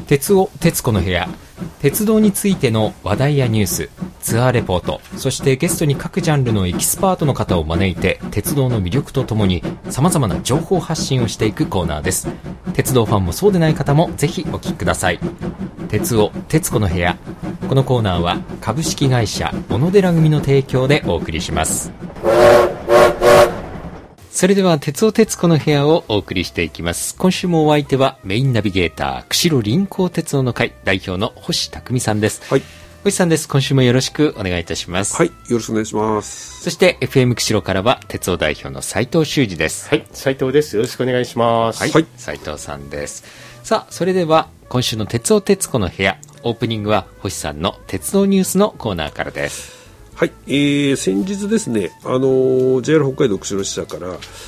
鉄子の部屋、鉄道についての話題やニュース、ツアーレポート、そしてゲストに各ジャンルのエキスパートの方を招いて鉄道の魅力とともに様々な情報発信をしていくコーナーです。鉄道ファンもそうでない方もぜひお聞きください。鉄子の部屋、このコーナーは株式会社小野寺組の提供でお送りします。それでは鉄子の部屋をお送りしていきます。今週もお相手はメインナビゲーター釧路臨港鉄道の会代表の星匠さんです。 はい、 星さんです。今週もよろしくお願いいたします。 はい、よろしくお願いします。 そして FM 釧路からは鉄道代表の斉藤修二です。 はい、斉藤です。よろしくお願いします。 はい、斉藤さんです。さあ、それでは今週の鉄子の部屋、オープニングは星さんの鉄道ニュースのコーナーからです。 はい、先日ですね、JR 北海道釧路支社から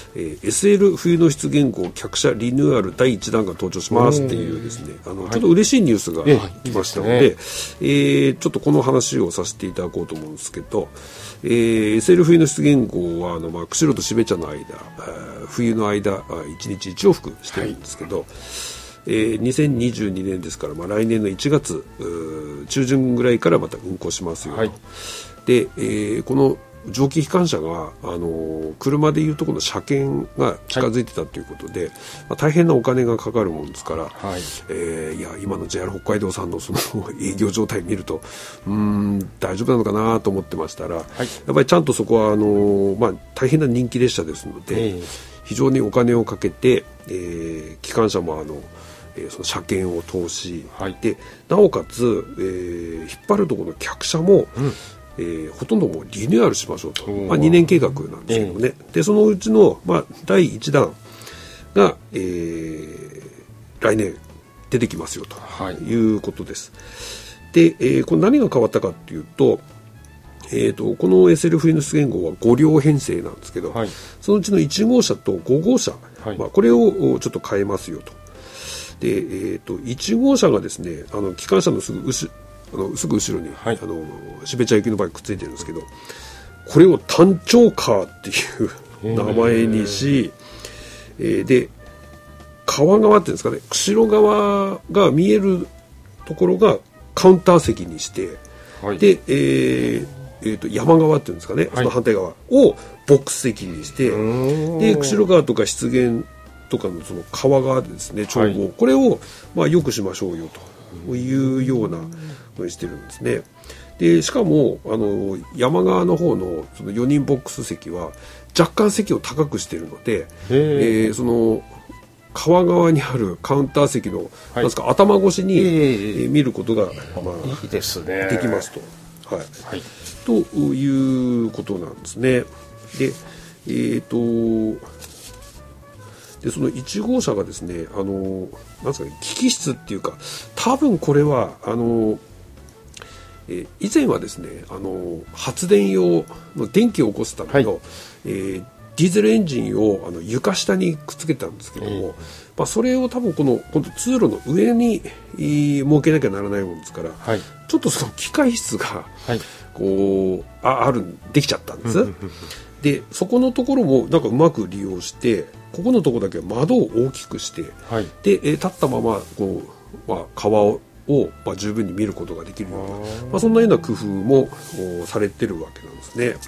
、SL 冬の質原稿客車リニューアル第1弾が登場しますっていうですね、ちょっと嬉しいニュースが来ましたので、ちょっとこの話をさせていただこうと思うんですけど、SL 冬の質原稿は釧路と標茶の間、冬の間1日1往復してるんですけど、2022年ですから、来年の1月中旬ぐらいからまた運行しますよと。で、この蒸気機関車が車でいうとこの車検が近づいてたということで、大変なお金がかかるもんですから、いや今の JR 北海道さんのその営業状態見ると大丈夫なのかなと思ってましたら、やっぱりちゃんとそこは大変な人気列車ですので、非常にお金をかけて、機関車もその車検を通し、でなおかつ、引っ張るところの客車も、ほとんどもうリニューアルしましょうと、2年計画なんですけどね、でそのうちの、第1弾が、来年出てきますよということです。で、これ何が変わったかっていうと、この SL 冬の質原号は5両編成なんですけど、そのうちの1号車と5号車、これをちょっと変えますよと。で、1号車がですね、機関車のすぐ後ろに、標茶行きの場合くっついてるんですけど、これを単調カーっていう名前にし、で川側っていうんですかね、釧路側が見えるところがカウンター席にして、で、山側っていうんですかね、その反対側をボックス席にして、で釧路川とか湿原とかのその川側でですね、調合、これを良くしましょうよというようなのにしてるんですね。でしかも山側の方のその4人ボックス席は若干席を高くしているので、その川側にあるカウンター席の、なんですか、頭越しに、見ることが、 いいですね、 できますと、ということなんですね。で、でその1号車がですね、なんですかね、機器室っていうか、多分これは以前はですね、発電用の電気を起こすための、ディーゼルエンジンを床下にくっつけたんですけども、それを多分今度通路の上に設けなきゃならないもんですから、ちょっとその機械室が、できちゃったんです。でそこのところもなんかうまく利用して、ここのところだけは窓を大きくして、で立ったまま川を十分に見ることができるような、そんなような工夫もされてるわけなんですね。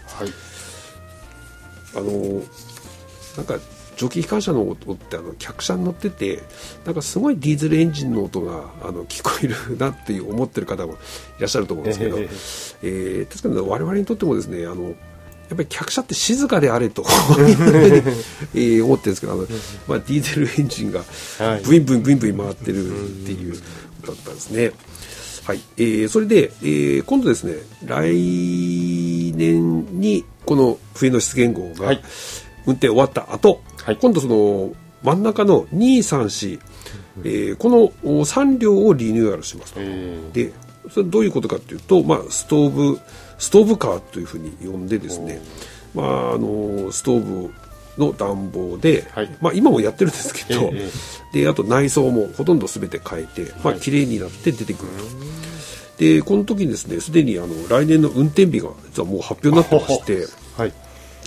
なんか蒸気機関車の音って客車に乗ってて、なんかすごいディーゼルエンジンの音が聞こえるなって思ってる方もいらっしゃると思うんですけど、確かに我々にとってもですね、やっぱり客車って静かであれと思ってるんですけど、ディーゼルエンジンがブインブインブインブイン回ってるっていうだったんですね。それで、今度ですね、来年にこの冬の質原号が運転終わった後、今度その真ん中の2、3、4、この3両をリニューアルしますと。でそれどういうことかというと、ストーブカーというふうに呼んでですね、ストーブの暖房で、今もやってるんですけど、であと内装もほとんど全て変えて、綺麗になって出てくると。でこの時にですね、すでに来年の運転日が実はもう発表になってまして、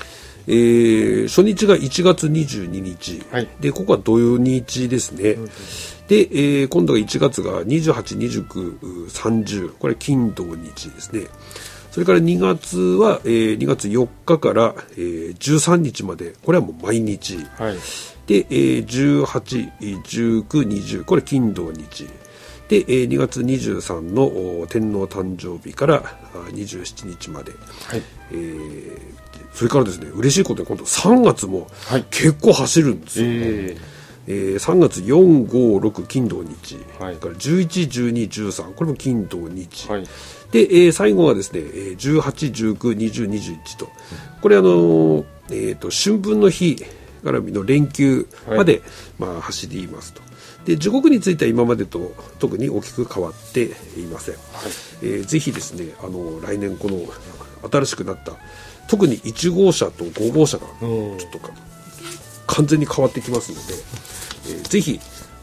初日が1月22日、 はい、 でここは土曜日ですね、で、今度が1月が28、29、30、これ金土日ですね。それから2月は、2月4日から、13日まで、これはもう毎日、 はい、 で、18、19、20、これ金土日で、2月23の天皇誕生日から27日まで、はい、それからですね、嬉しいことに今度3月も結構走るんですよ、3月4、5、6金土日、はい、から11、12、13、これも金土日、はい、で、最後はですね、18、19、20、21と、これ春分の日絡みの連休まで、はい、走りますと。で、時刻については今までと特に大きく変わっていません。はい、ぜひですね、来年この新しくなった特に1号車と5号車がちょっと完全に変わってきますので、ぜひ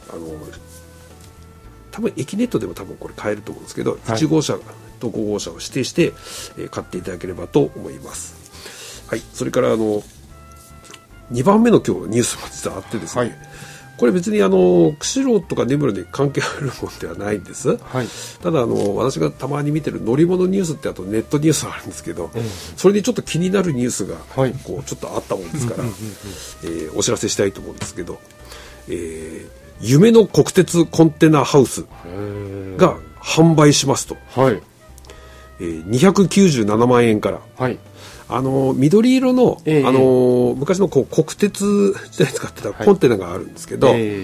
多分エキネットでも多分これ買えると思うんですけど、はい、1号車と5号車を指定して、買っていただければと思います。はい、それから2番目の今日ニュースも実はあってですね、はい、これ別に釧路とか根室に関係あるものではないんです、はい、ただ私がたまに見てる乗り物ニュースってあとネットニュースがあるんですけど、それにちょっと気になるニュースがこうちょっとあったもんですから、お知らせしたいと思うんですけど、夢の国鉄コンテナハウスが販売しますと、はい、297万円から、はい、緑色の、昔の国鉄時代に使ってたコンテナがあるんですけど、売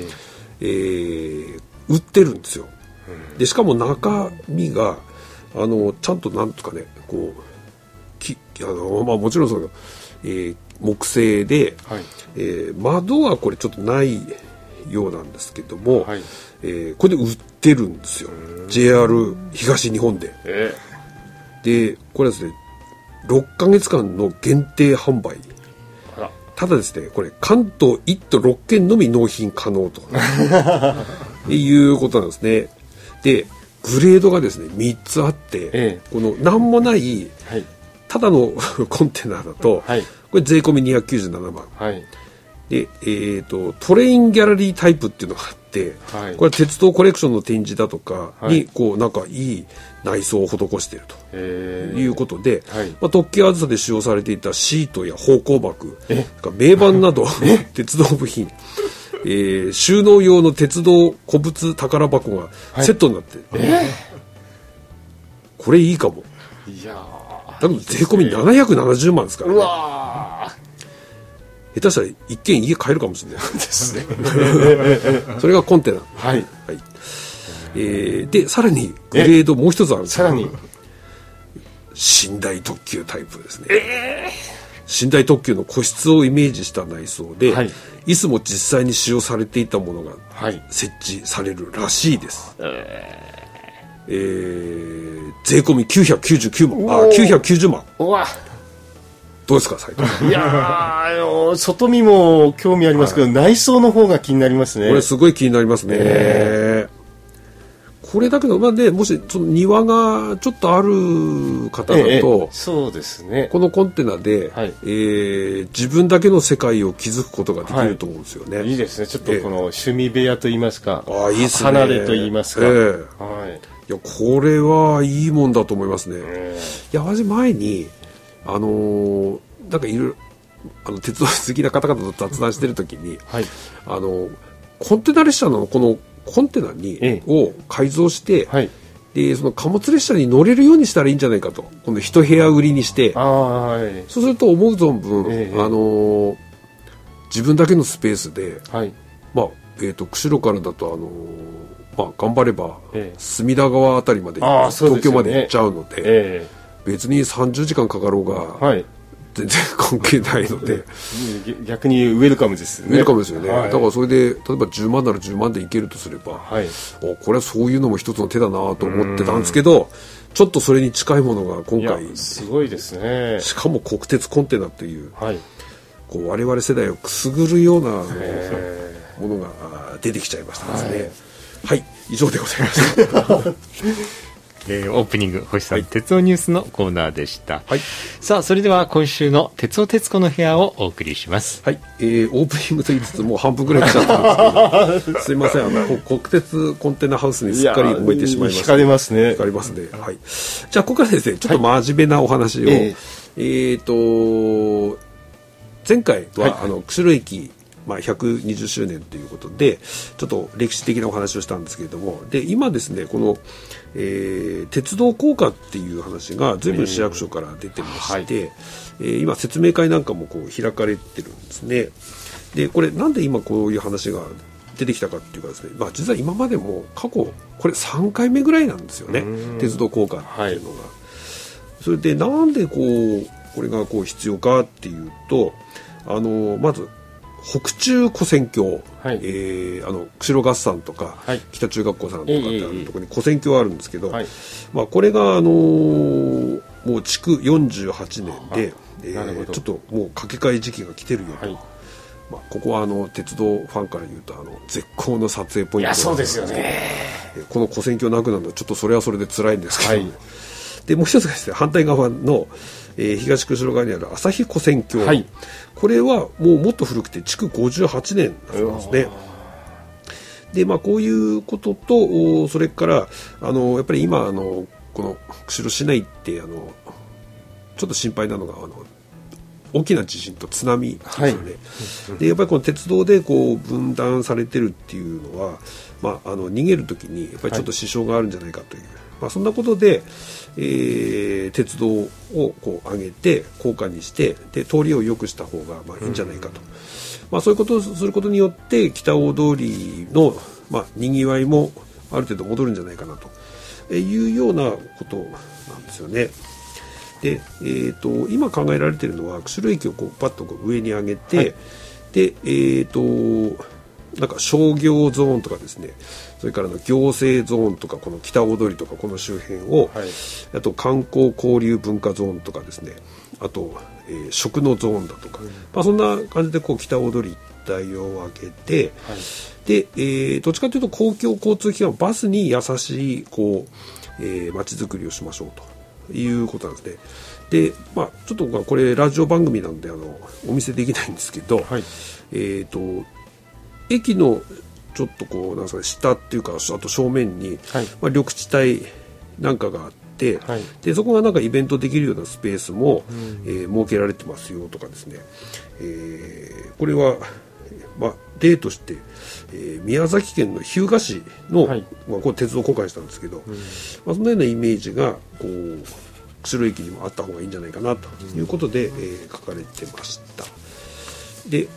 ってるんですよ。でしかも中身がちゃんとなんとかねこうもちろんその、木製で、はい、窓はこれちょっとないようなんですけども、はい、これで売ってるんですよ。JR 東日本で。でこれはですね6ヶ月間の限定販売。ただですねこれ関東1都6県のみ納品可能ということなんですね。でグレードがですね3つあって、この何もない、はい、ただのコンテナだと、はい、これ税込み297万、はい、で、トレインギャラリータイプっていうのがあって、はい、これは鉄道コレクションの展示だとかに、こうなんかいい内装を施しているということで、特急あずさで使用されていたシートや方向幕、名板など鉄道部品、収納用の鉄道古物宝箱がセットになって、これいいかも。いや多分税込み770万ですからね。うわ下手したら一軒家買えるかもしれないですね。それがコンテナ。はい。はい。でさらにグレードもう一つあるんです。さらに寝台特急タイプですね。寝台特急の個室をイメージした内装で、はい、椅子も実際に使用されていたものが設置されるらしいです。税込み999万、990万。うわ。どうですか斉藤さん。いや外見も興味ありますけど、はい、内装の方が気になりますね。 これすごい気になりますね。これだけど、ね、もしその庭がちょっとある方だと、 そうですね、 このコンテナで、はい、自分だけの世界を築くことができると思うんですよね。はい、 いいですね。ちょっとこの趣味部屋といいますか、 いいですね、 離れといいますか、はい、 いやこれはいいもんだと思いますね。いや私前になんかいろいろ鉄道好きな方々と雑談してる時に、はい、コンテナ列車のこのコンテナを改造して、はい、でその貨物列車に乗れるようにしたらいいんじゃないかと、この一部屋売りにして、はい、そうすると思う存分、自分だけのスペースで、はい、釧路からだと頑張れば、隅田川あたりまで、東京まで行っちゃうので、別に30時間かかろうが、はい、全然関係ないので逆にウェルカムですよね。 ウェルカムですよね、はい、だからそれで例えば10万なら10万でいけるとすれば、はい、これはそういうのも一つの手だなと思ってたんですけど、ちょっとそれに近いものが今回すごいですね。 しかも国鉄コンテナという、はい、こう我々世代をくすぐるようなものが出てきちゃいましたですね。はい、以上でございました。 オープニング星さん、鉄道ニュースのコーナーでした、 はい、 さあそれでは今週の鉄尾徹子の部屋をお送りします。 はい、オープニングと言いつつもう半分ぐらい来ちゃったんですけどすいません、国鉄コンテナハウスにすっかり燃えてしまいました。 惹かれますね。 惹かれますね、はい、じゃあここからですねちょっと真面目なお話を、前回は、釧路駅120周年ということでちょっと歴史的なお話をしたんですけれども、で今ですねこの、鉄道高架っていう話が随分市役所から出てまして、今説明会なんかもこう開かれてるんですね。でこれなんで今こういう話が出てきたかっていうかですね、実は今までも過去これ3回目ぐらいなんですよね、鉄道高架っていうのが。それでなんでこれが必要かっていうと、まず北中跨線橋、釧路合算とか、北中学校さんとかってあるところに跨線橋あるんですけど、これがもう築48年で、ちょっともう架け替え時期が来てるよと、ここは鉄道ファンから言うと絶好の撮影ポイントなんです。 そうですよね。 この跨線橋なくなるのはちょっとそれはそれで辛いんですけど、でもう一つがですね反対側の東釧路側にある朝日跨線橋、これはもっと古くて築58年なんですね。でこういうこととそれからやっぱり今この釧路市内ってちょっと心配なのが大きな地震と津波ですよね、でやっぱりこの鉄道で分断されてるっていうのは、逃げる時にやっぱりちょっと支障があるんじゃないかという、そんなことで、鉄道を上げて高架にしてで通りを良くした方がいいんじゃないかと、そういうことをすることによって北大通りの、にぎわいもある程度戻るんじゃないかなというようなことなんですよね。で今考えられているのは釧路駅をパッと上に上げて、でなんか商業ゾーンとかですね、それから行政ゾーンとかこの北大通りとかこの周辺を、あと観光交流文化ゾーンとかですね、あと、食のゾーンだとか、そんな感じで北大通り一帯を分けて、で、どっちかというと公共交通機関バスに優しい街づくりをしましょうということなんですね。で、ちょっとこれラジオ番組なんでお見せできないんですけど、駅のちょっとなんですかね、下っていうかあと正面に、緑地帯なんかがあって、でそこがなんかイベントできるようなスペースも、設けられてますよとかですね、これは、例として、宮崎県の日向市の、これ鉄道公開したんですけど、そのようなイメージが釧路駅にもあった方がいいんじゃないかなということで、書かれてました。で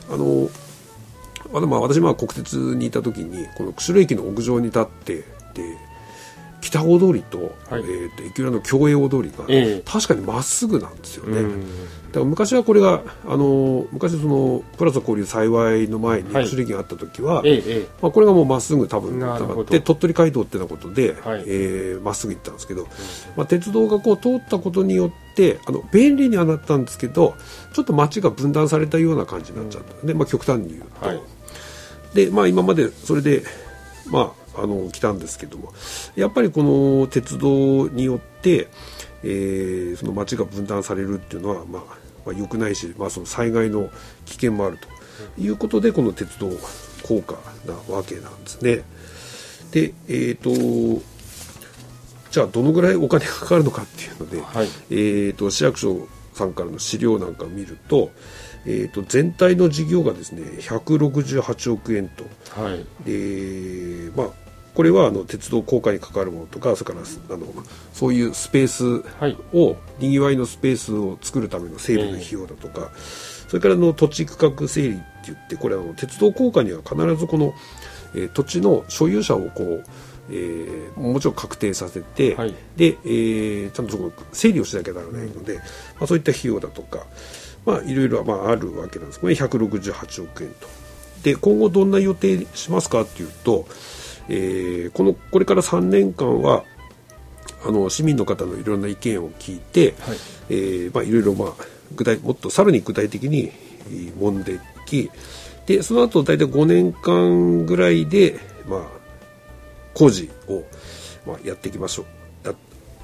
私国鉄にいた時にこの釧路駅の屋上に立ってで北大通りと、駅裏の共栄大通りが、確かにまっすぐなんですよね。だから昔はこれが昔そのプラザ交流幸いの前に釧路駅があった時は、これがもうまっすぐ多分で鳥取街道ってなことでまっすぐ行ったんですけど、鉄道が通ったことによって便利にはなったんですけど、ちょっと街が分断されたような感じになっちゃったで、極端に言うと、で今までそれで来たんですけども、やっぱりこの鉄道によって、その街が分断されるっていうのは良くないし、その災害の危険もあるということでこの鉄道高架なわけなんですね。でじゃあどのぐらいお金がかかるのかっていうので、市役所さんからの資料なんかを見ると、全体の事業がですね168億円と、でこれは鉄道高架に関わるものとか、それからそういうスペースを、にぎわいのスペースを作るための整備の費用だとか、それから土地区画整理って言って、これ鉄道高架には必ずこの、土地の所有者をもちろん確定させて、で、ちゃんとそこ整理をしなきゃならないので、そういった費用だとかいろいろあるわけなんです。これ168億円と。で今後どんな予定しますかっていうと、これから3年間は市民の方のいろんな意見を聞いて、いろいろもっとさらに具体的に揉んでいき、でその後大体5年間ぐらいで工事をやっていきましょう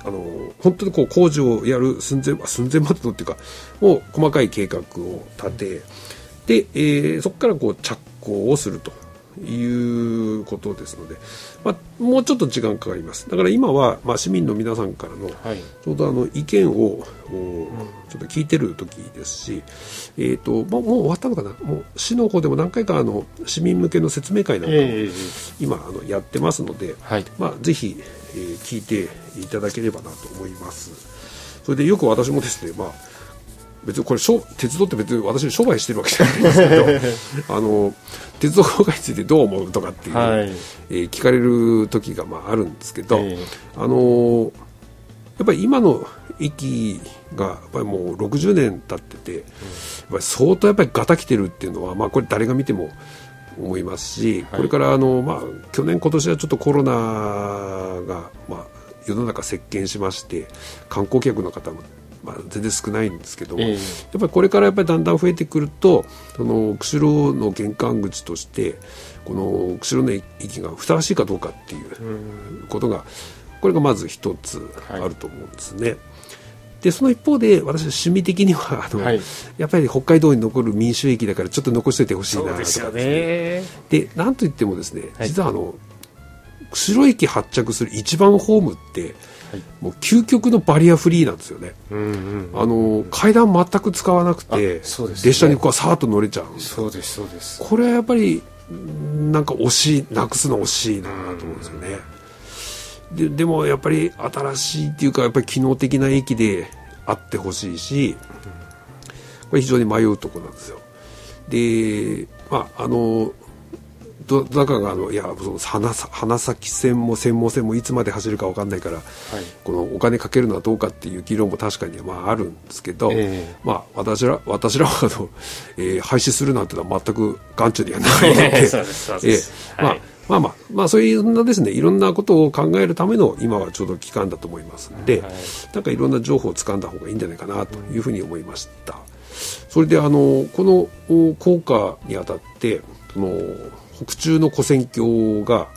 本当にこう工事をやる寸前までのっていうか、もう細かい計画を立てで、そこからこう着工をするということですので、もうちょっと時間かかります。だから今は、市民の皆さんからの、 はい、 ちょうど意見をちょっと聞いてる時ですし、もう終わったのかな、もう市の方でも何回か市民向けの説明会なんかも今やってますので、 はい、 ぜひ、聞いていただければなと思います。それでよく私もですね、別にこれ鉄道って別に私商売してるわけじゃないんですけど鉄道公開についてどう思うとかっていう、はい、聞かれる時があるんですけど、やっぱり今の駅がやっぱりもう60年経ってて、やっぱり相当やっぱりガタきてるっていうのは、これ誰が見ても思いますし、これから去年今年はちょっとコロナが世の中席巻しまして、観光客の方も全然少ないんですけど、やっぱりこれからやっぱりだんだん増えてくると、釧路の玄関口としてこの釧路の駅がふさわしいかどうかっていうことが、これがまず一つあると思うんですね。でその一方で私趣味的にはやっぱり北海道に残る民衆駅だからちょっと残しておいてほしいなとかですね。でなんといってもですね、実は釧路駅発着する一番ホームってもう究極のバリアフリーなんですよね。階段全く使わなくて、列車にこうさーっと乗れちゃうんです。 そうですそうです。 これはやっぱりなんかなくすの惜しいなと思うんですよね。でもやっぱり新しいっていうか、やっぱり機能的な駅であってほしいし、これ非常に迷うところなんですよ。でどなたかがその花咲線も専門線もいつまで走るか分かんないから、このお金かけるのはどうかっていう議論も確かにあるんですけど、私らは廃止するなんてのは全く眼中にはないのでそういうようなですね、いろんなことを考えるための今はちょうど期間だと思いますので、なんかいろんな情報を掴んだ方がいいんじゃないかなというふうに思いました。それでこの効果にあたって北中の跨線橋が、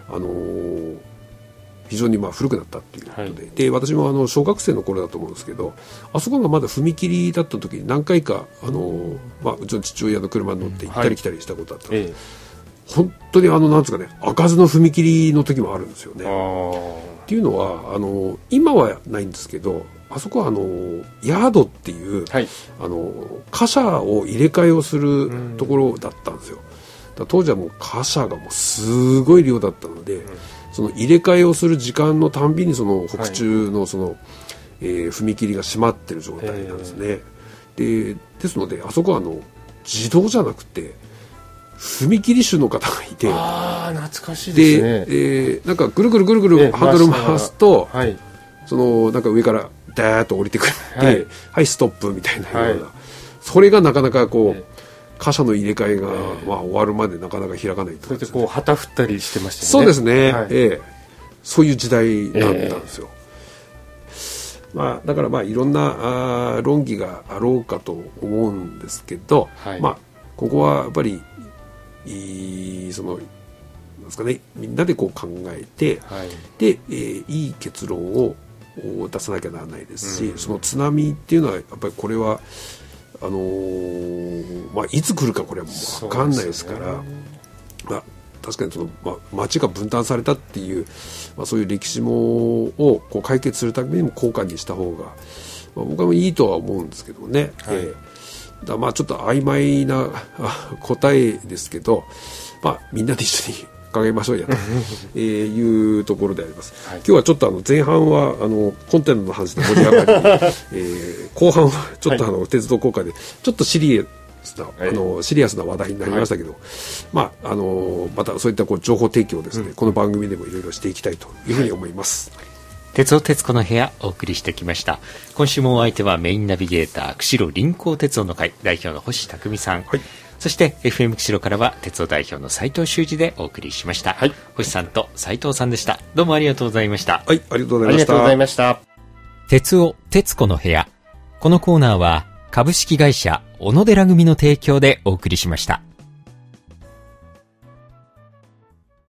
非常に古くなったっていうことで、で私も小学生の頃だと思うんですけど、あそこがまだ踏切だった時に何回かうちの父親の車に乗って行ったり来たりしたことあったので、本当になんですかね、開かずの踏切の時もあるんですよね。っていうのは今はないんですけど、あそこはヤードっていう、貨車を入れ替えをするところだったんですよ。当時はもう貨車がもうすごい量だったので、その入れ替えをする時間のたんびにその北中の踏切が閉まってる状態なんですね。ですのであそこは自動じゃなくて踏切手の方がいて、 懐かしいですね。 なんかぐるぐるハンドル回すと、なんか上からダーッと降りてくるで、はいストップみたいなような、それがなかなかこう貨車の入れ替えが、終わるまでなかなか開かないと、 それでこう旗振ったりしてましたね。 そうですね、そういう時代だったんですよ。だからいろんな論議があろうかと思うんですけど、ここはやっぱりなんですかね、みんなでこう考えて、で、いい結論を出さなきゃならないですし、その津波っていうのはやっぱりこれはいつ来るかこれはもう分かんないですから、確かに町が分担されたっていう、そういう歴史をこう解決するためにも交換にした方が、僕はいいとは思うんですけどね。ちょっと曖昧な答えですけど、みんなで一緒に考えましょうやというところであります。今日はちょっと前半はコンテナの話で盛り上がり、後半はちょっと鉄道公開でちょっとシリアスな話題になりましたけど、またそういった情報提供をですね、この番組でもいろいろしていきたいというふうに思います。 鉄道徹子の部屋お送りしてきました。今週もお相手はメインナビゲーター釧路臨港鉄道の会代表の星匠さん、そして FM 釧路からは鉄道代表の斉藤修二でお送りしました。星さんと斉藤さんでした。どうもありがとうございました。 ありがとうございました。 鉄道徹子の部屋、このコーナーは株式会社小野寺組の提供でお送りしました。